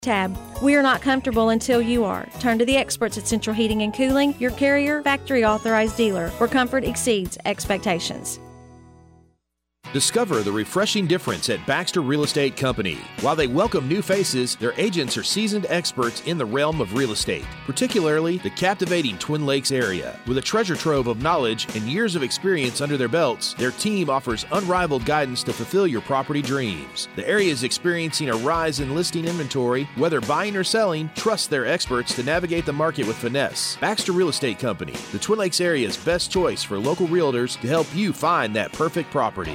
tab. We are not comfortable until you are. Turn to the experts at Central Heating and Cooling, your Carrier factory authorized dealer, where comfort exceeds expectations. Discover the refreshing difference at Baxter Real Estate Company. While they welcome new faces, their agents are seasoned experts in the realm of real estate, particularly the captivating Twin Lakes area. With a treasure trove of knowledge and years of experience under their belts, their team offers unrivaled guidance to fulfill your property dreams. The area is experiencing a rise in listing inventory. Whether buying or selling, trust their experts to navigate the market with finesse. Baxter Real Estate Company, the Twin Lakes area's best choice for local realtors to help you find that perfect property.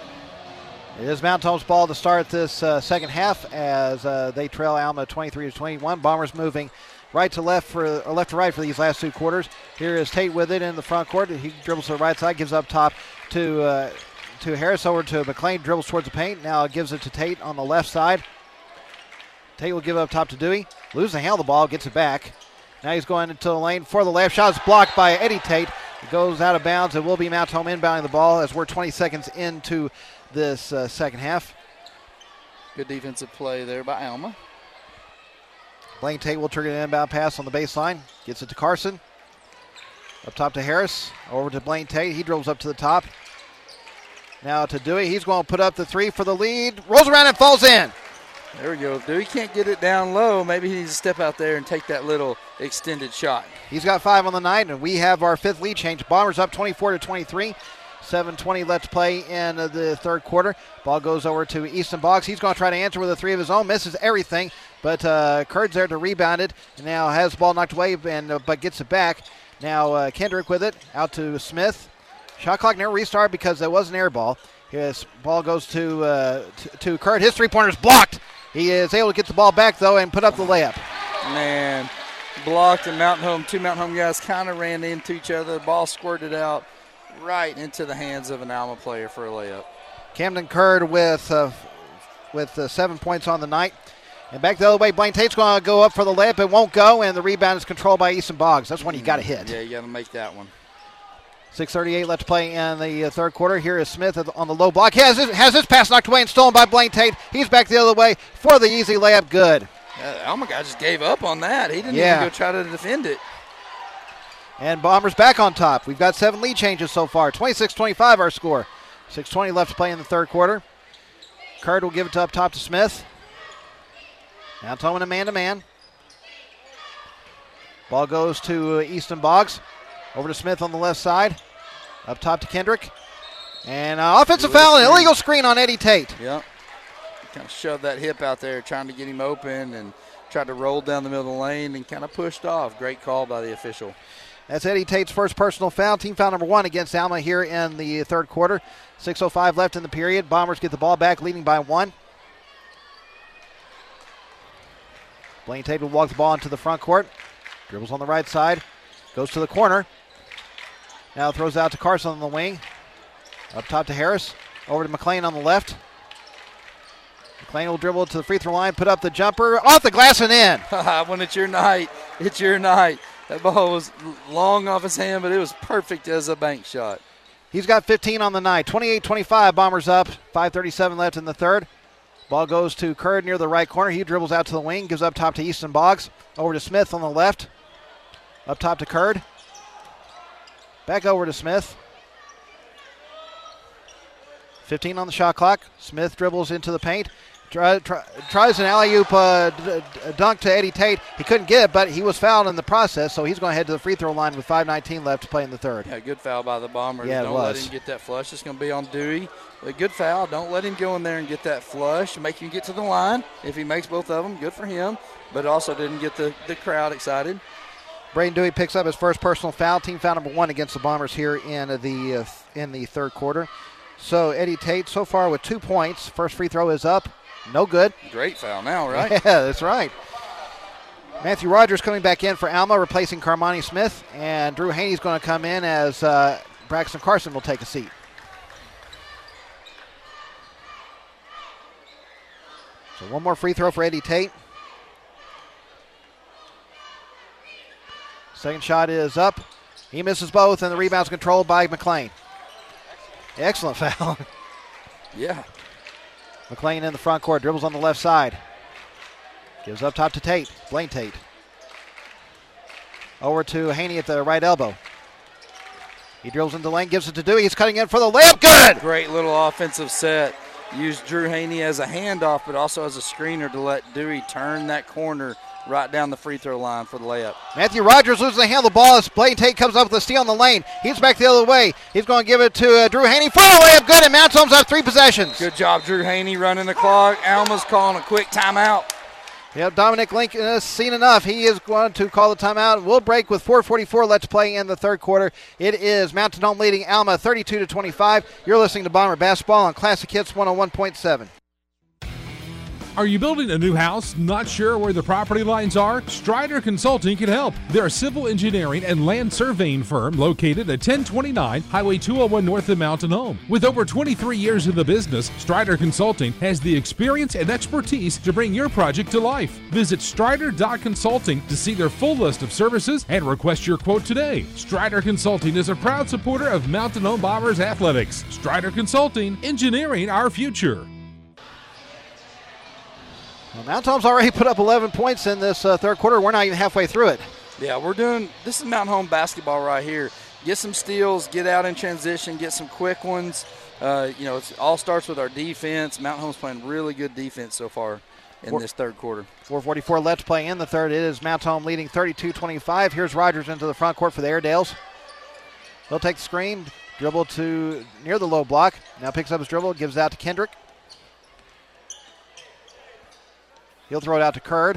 It is Mount Home's ball to start this second half as they trail Alma 23-21. Bombers moving right to left or left to right for these last two quarters. Here is Tate with it in the front court. He dribbles to the right side, gives up top to Harris, over to McLean, dribbles towards the paint. Now gives it to Tate on the left side. Tate will give up top to Dewey. Loses the handle of the ball, gets it back. Now he's going into the lane for the left shot. It's blocked by Eddie Tate. It goes out of bounds. It will be Mount Home inbounding the ball as we're 20 seconds into this second half. Good defensive play there by Alma. Blaine Tate will trigger an inbound pass on the baseline. Gets it to Carson. Up top to Harris. Over to Blaine Tate. He dribbles up to the top. Now to Dewey. He's going to put up the three for the lead. Rolls around and falls in. There we go. If Dewey can't get it down low, maybe he needs to step out there and take that little extended shot. He's got 5 on the night, and we have our fifth lead change. Bombers up 24-23. 7:20 left to play in the third quarter. Ball goes over to Easton Boggs. He's going to try to answer with a three of his own. Misses everything, but Kurt's there to rebound it. And now has the ball knocked away, but gets it back. Now Kendrick with it. Out to Smith. Shot clock never restarted because there was an air ball. His ball goes to Kurt. His three-pointer's blocked. He is able to get the ball back, though, and put up the layup. Man, blocked, and two Mountain Home guys kind of ran into each other. The ball squirted out right into the hands of an Alma player for a layup. Camden Curd with 7 points on the night. And back the other way, Blaine Tate's going to go up for the layup. It won't go, and the rebound is controlled by Easton Boggs. That's one you got to hit. Yeah, you got to make that one. 6:38 left to play in the third quarter. Here is Smith on the low block. He has his pass knocked away and stolen by Blaine Tate. He's back the other way for the easy layup. Good. Alma guy just gave up on that. He didn't even go try to defend it. And Bombers back on top. We've got 7 lead changes so far. 26-25 our score. 6:20 left to play in the third quarter. Curd will give it up top to Smith. Now Tolman a man-to-man. Ball goes to Easton Boggs. Over to Smith on the left side. Up top to Kendrick. And offensive foul and illegal screen on Eddie Tate. Yep. Kind of shoved that hip out there trying to get him open and tried to roll down the middle of the lane and kind of pushed off. Great call by the official. That's Eddie Tate's first personal foul. Team foul number 1 against Alma here in the third quarter. 6:05 left in the period. Bombers get the ball back, leading by 1. Blaine Tate will walk the ball into the front court. Dribbles on the right side. Goes to the corner. Now throws out to Carson on the wing. Up top to Harris. Over to McLean on the left. McLean will dribble to the free throw line. Put up the jumper. Off the glass and in. When it's your night, it's your night. That ball was long off his hand, but it was perfect as a bank shot. He's got 15 on the night. 28-25, Bombers up. 5:37 left in the third. Ball goes to Curd near the right corner. He dribbles out to the wing. Gives up top to Easton Boggs. Over to Smith on the left. Up top to Curd. Back over to Smith. 15 on the shot clock. Smith dribbles into the paint. Tries an alley-oop dunk to Eddie Tate. He couldn't get it, but he was fouled in the process, so he's going to head to the free throw line with 5:19 left to play in the third. Yeah, good foul by the Bombers. Yeah, Don't let him get that flush. It's going to be on Dewey. A good foul. Don't let him go in there and get that flush. Make him get to the line. If he makes both of them, good for him. But also didn't get the crowd excited. Braden Dewey picks up his first personal foul. Team foul number 1 against the Bombers here in the third quarter. So Eddie Tate so far with 2 points. First free throw is up. No good. Great foul now, right? Yeah, that's right. Matthew Rogers coming back in for Alma, replacing Carmani Smith. And Drew Haney's going to come in as Braxton Carson will take a seat. So one more free throw for Eddie Tate. Second shot is up. He misses both, and the rebound's controlled by McLean. Excellent foul. Yeah. McLean in the front court, dribbles on the left side. Gives up top to Tate. Blaine Tate. Over to Haney at the right elbow. He drills into the lane, gives it to Dewey. He's cutting in for the layup. Good! Great little offensive set. Used Drew Haney as a handoff, but also as a screener to let Dewey turn that corner right down the free throw line for the layup. Matthew Rogers loses the handle of the ball as Blaine Tate comes up with a steal in the lane. He's back the other way. He's going to give it to Drew Haney for the layup. Good, and Mount Holmes have 3 possessions. Good job, Drew Haney, running the clock. Alma's calling a quick timeout. Yep, Dominic Lincoln has seen enough. He is going to call the timeout. We'll break with 4:44. Let's play in the third quarter. It is Mountain Home leading Alma 32-25. You're listening to Bomber Basketball on Classic Hits 101.7. Are you building a new house, not sure where the property lines are? Strider Consulting can help. They're a civil engineering and land surveying firm located at 1029 Highway 201 north of Mountain Home. With over 23 years in the business, Strider Consulting has the experience and expertise to bring your project to life. Visit strider.consulting to see their full list of services and request your quote today. Strider Consulting is a proud supporter of Mountain Home Bombers athletics. Strider Consulting, engineering our future. Well, Mount Home's already put up 11 points in this third quarter. We're not even halfway through it. Yeah, this is Mountain Home basketball right here. Get some steals, get out in transition, get some quick ones. It all starts with our defense. Mountain Home's playing really good defense so far in this third quarter. 4:44, let's play in the third. It is Mount Home leading 32-25. Here's Rogers into the front court for the Airedales. He'll take the screen, dribble to near the low block. Now picks up his dribble, gives it out to Kendrick. He'll throw it out to Curd.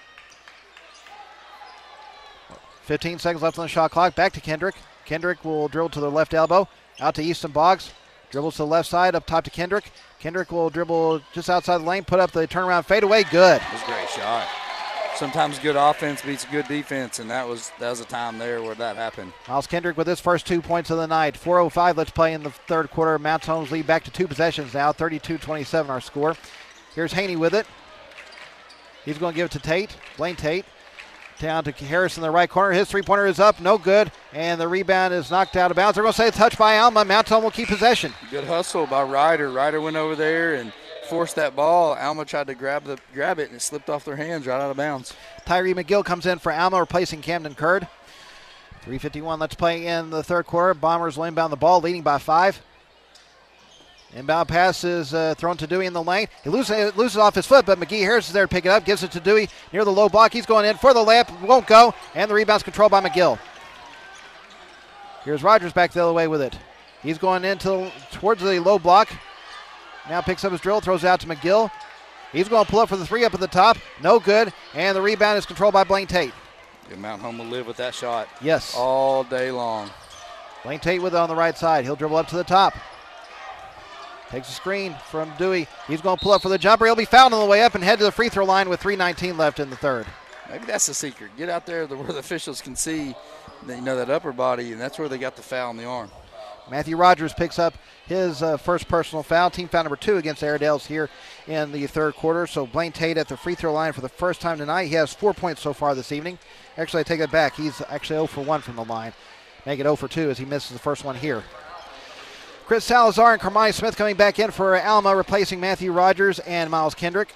15 seconds left on the shot clock. Back to Kendrick. Kendrick will dribble to the left elbow. Out to Easton Boggs. Dribbles to the left side. Up top to Kendrick. Kendrick will dribble just outside the lane. Put up the turnaround fadeaway. Good. That was a great shot. Sometimes good offense beats good defense, and that was a time there where that happened. Miles Kendrick with his first 2 points of the night. 4:05, let's play in the third quarter. Mount Home's lead back to 2 possessions now. 32-27 our score. Here's Haney with it. He's going to give it to Tate, Blaine Tate. Down to Harris in the right corner. His three-pointer is up, no good. And the rebound is knocked out of bounds. They're going to say a touch by Alma. Mount Home will keep possession. Good hustle by Ryder. Ryder went over there and forced that ball. Alma tried to grab it, and it slipped off their hands right out of bounds. Tyree McGill comes in for Alma, replacing Camden Curd. 3:51, let's play in the third quarter. Bombers will inbound the ball, leading by 5. Inbound pass is thrown to Dewey in the lane. He loses off his foot, but McGee Harris is there to pick it up. Gives it to Dewey near the low block. He's going in for the layup. Won't go. And the rebound's controlled by McGill. Here's Rogers back the other way with it. He's going in towards the low block. Now picks up his drill, throws it out to McGill. He's going to pull up for the 3 up at the top. No good. And the rebound is controlled by Blaine Tate. Good. Mount Home will live with that shot. Yes. All day long. Blaine Tate with it on the right side. He'll dribble up to the top. Takes a screen from Dewey. He's going to pull up for the jumper. He'll be fouled on the way up and head to the free throw line with 3:19 left in the third. Maybe that's the secret. Get out there where the officials can see that upper body, and that's where they got the foul on the arm. Matthew Rogers picks up his first personal foul, team foul number 2 against Airedales here in the third quarter. So Blaine Tate at the free throw line for the first time tonight. He has 4 points so far this evening. Actually, I take that back. He's actually 0 for 1 from the line. Make it 0 for 2 as he misses the first one here. Chris Salazar and Carmine Smith coming back in for Alma, replacing Matthew Rogers and Miles Kendrick.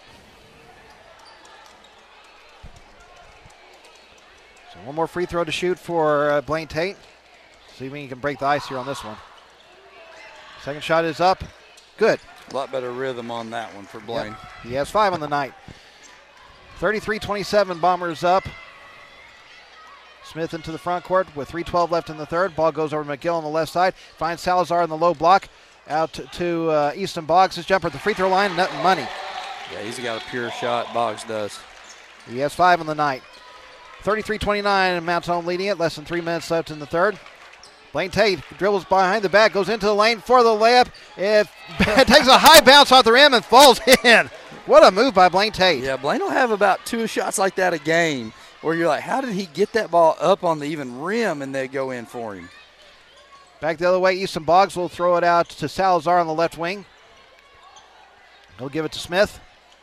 So one more free throw to shoot for Blaine Tate. See if he can break the ice here on this one. Second shot is up. Good. A lot better rhythm on that one for Blaine. Yep. He has 5 on the night. 33-27, Bombers up. Smith into the front court with 3:12 left in the third. Ball goes over to McGill on the left side. Finds Salazar in the low block. Out to Easton Boggs. His jumper at the free throw line. Nothing money. Yeah, he's got a pure shot. Boggs does. He has 5 on the night. 33-29, Mount Home leading it. Less than 3 minutes left in the third. Blaine Tate dribbles behind the back. Goes into the lane for the layup. It takes a high bounce off the rim and falls in. What a move by Blaine Tate. Yeah, Blaine will have about 2 shots like that a game, where you're like, how did he get that ball up on the even rim, and they go in for him? Back the other way, Easton Boggs will throw it out to Salazar on the left wing. He'll give it to Smith.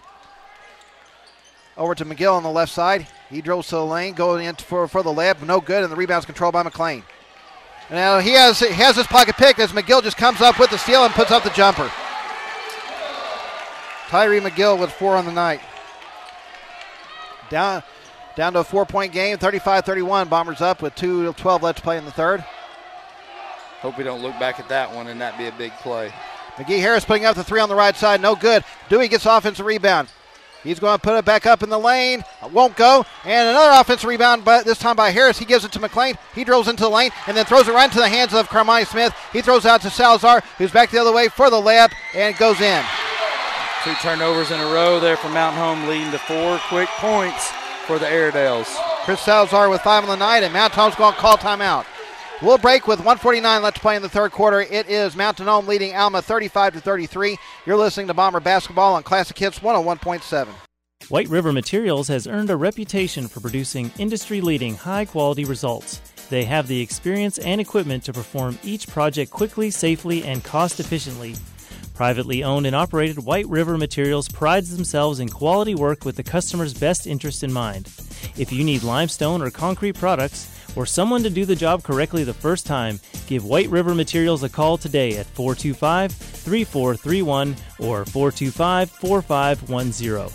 Over to McGill on the left side. He dribbles to the lane, going in for the layup. No good, and the rebound's controlled by McLean. And now he has his pocket picked as McGill just comes up with the steal and puts up the jumper. Tyree McGill with 4 on the night. Down to a 4-point game, 35-31. Bombers up with 2:12 left to play in the third. Hope we don't look back at that one and that be a big play. McGee Harris putting up the three on the right side. No good. Dewey gets offensive rebound. He's going to put it back up in the lane. Won't go. And another offensive rebound, but this time by Harris. He gives it to McLean. He drills into the lane and then throws it right into the hands of Carmani Smith. He throws out to Salazar, who's back the other way for the layup, and it goes in. 2 turnovers in a row there for Mountain Home, leading to 4 quick points for the Airedales. Chris Salazar with 5 on the night, and Mountain Home's going to call timeout. We'll break with 1:49 left to play in the third quarter. It is Mountain Home leading Alma 35-33. You're listening to Bomber Basketball on Classic Hits 101.7. White River Materials has earned a reputation for producing industry-leading, high-quality results. They have the experience and equipment to perform each project quickly, safely, and cost-efficiently. Privately owned and operated, White River Materials prides themselves in quality work with the customer's best interest in mind. If you need limestone or concrete products, or someone to do the job correctly the first time, give White River Materials a call today at 425-3431 or 425-4510.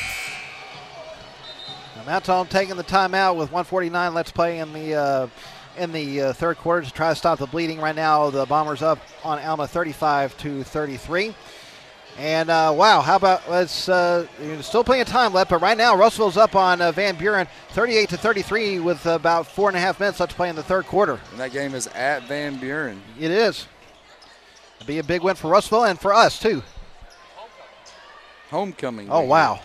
Mountain Home taking the timeout with 1:49 left to play in the third quarter to try to stop the bleeding. Right now, the Bombers up on Alma 35-33. And wow, how about still plenty of time left, but right now Russellville's up on Van Buren 38-33 with about 4.5 minutes left to play in the third quarter. And that game is at Van Buren. It is. It'll be a big win for Russellville and for us too. Homecoming. Oh wow.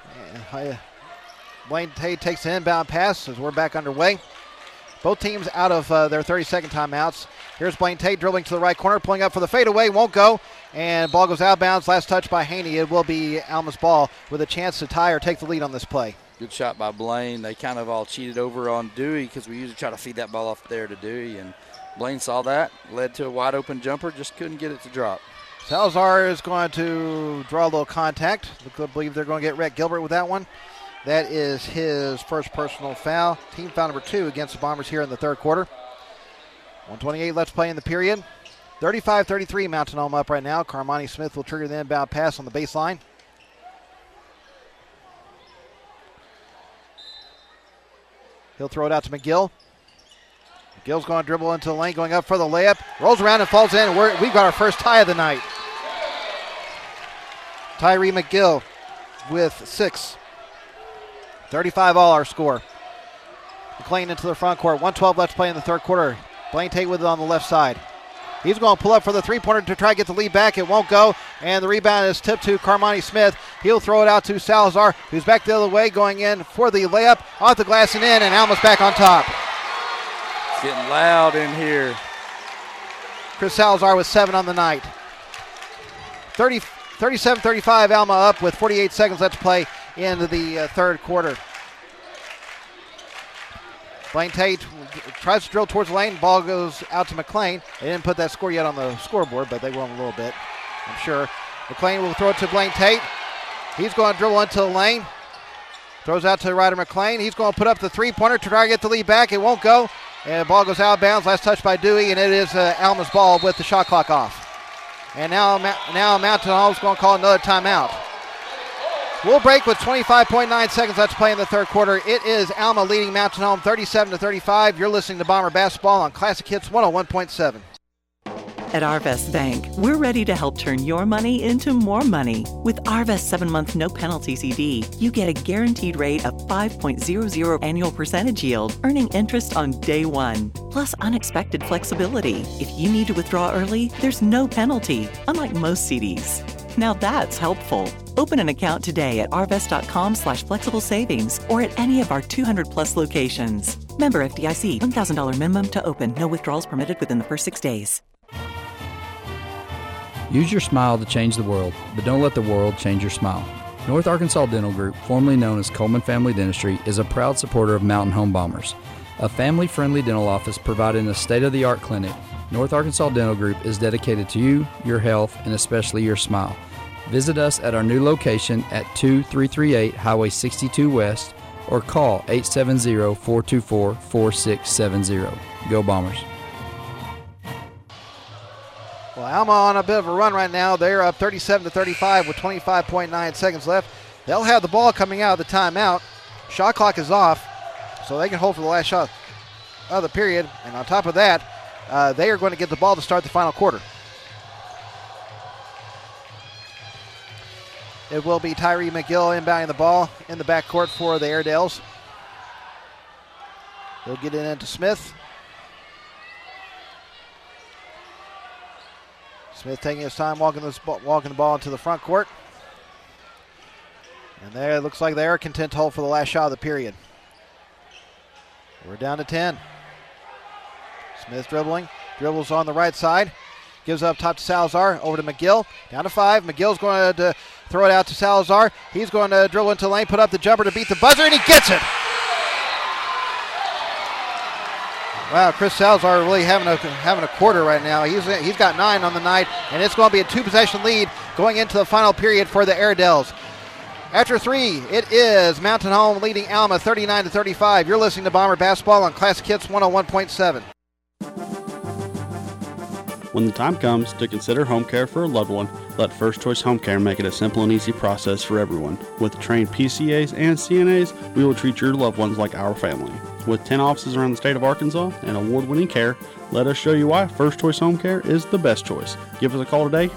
Blaine Tate takes an inbound pass as we're back underway. Both teams out of their 30-second timeouts. Here's Blaine Tate dribbling to the right corner, pulling up for the fadeaway, won't go, and ball goes out of bounds. Last touch by Haney. It will be Alma's ball with a chance to tie or take the lead on this play. Good shot by Blaine. They kind of all cheated over on Dewey because we usually try to feed that ball off there to Dewey, and Blaine saw that, led to a wide-open jumper, just couldn't get it to drop. Salazar is going to draw a little contact. I believe they're going to get Rhett Gilbert with that one. That is his first personal foul. Team foul number 2 against the Bombers here in the third quarter. 1:28 left to play in the period. 35-33 Mountain Home up right now. Carmani Smith will trigger the inbound pass on the baseline. He'll throw it out to McGill. McGill's going to dribble into the lane, going up for the layup. Rolls around and falls in. We've got our first tie of the night. Tyree McGill with 6. 35 all our score. McLean into the front court. 1:12 left to play in the third quarter. Blaine Tate with it on the left side. He's going to pull up for the three-pointer to try to get the lead back. It won't go, and the rebound is tipped to Carmani Smith. He'll throw it out to Salazar, who's back the other way, going in for the layup. Off the glass and in, and Alma's back on top. It's getting loud in here. Chris Salazar with 7 on the night. 37-35, Alma up with 48 seconds left to play into the third quarter. Blaine Tate tries to drill towards the lane. Ball goes out to McLean. They didn't put that score yet on the scoreboard, but they will in a little bit, I'm sure. McLean will throw it to Blaine Tate. He's going to dribble into the lane. Throws out to Ryder McLean. He's going to put up the three-pointer to try to get the lead back. It won't go. And the ball goes out of bounds. Last touch by Dewey, and it is Alma's ball with the shot clock off. And now Mountain Home's going to call another timeout. We'll break with 25.9 seconds left to play in the third quarter. It is Alma leading Mountain Home 37-35. You're listening to Bomber Basketball on Classic Hits 101.7. At Arvest Bank, we're ready to help turn your money into more money. With Arvest 7-month no-penalty CD, you get a guaranteed rate of 5.00 annual percentage yield, earning interest on day one, plus unexpected flexibility. If you need to withdraw early, there's no penalty, unlike most CDs. Now that's helpful. Open an account today at arvest.com/flexible savings or at any of our 200-plus locations. Member FDIC, $1,000 minimum to open. No withdrawals permitted within the first 6 days. Use your smile to change the world, but don't let the world change your smile. North Arkansas Dental Group, formerly known as Coleman Family Dentistry, is a proud supporter of Mountain Home Bombers. A family-friendly dental office providing a state-of-the-art clinic, North Arkansas Dental Group is dedicated to you, your health, and especially your smile. Visit us at our new location at 2338 Highway 62 West or call 870-424-4670. Go Bombers. Well, Alma on a bit of a run right now. They're up 37-35 with 25.9 seconds left. They'll have the ball coming out of the timeout. Shot clock is off, so they can hold for the last shot of the period. And on top of that, they are going to get the ball to start the final quarter. It will be Tyree McGill inbounding the ball in the backcourt for the Airedales. He'll get it into Smith. Smith taking his time walking the ball into the front court. And there it looks like they are content to hold for the last shot of the period. We're down to 10. Smith dribbles on the right side. Gives up top to Salazar, over to McGill. Down to 5. McGill's going to throw it out to Salazar. He's going to dribble into the lane, put up the jumper to beat the buzzer, and he gets it. Wow, Chris Salazar really having a quarter right now. He's got 9 on the night, and it's going to be a 2-possession lead going into the final period for the Airedales. After 3, it is Mountain Home leading Alma 39-35. You're listening to Bomber Basketball on Classic Hits 101.7. When the time comes to consider home care for a loved one, let First Choice Home Care make it a simple and easy process for everyone. With trained PCAs and CNAs, we will treat your loved ones like our family. With 10 offices around the state of Arkansas and award-winning care, let us show you why First Choice Home Care is the best choice. Give us a call today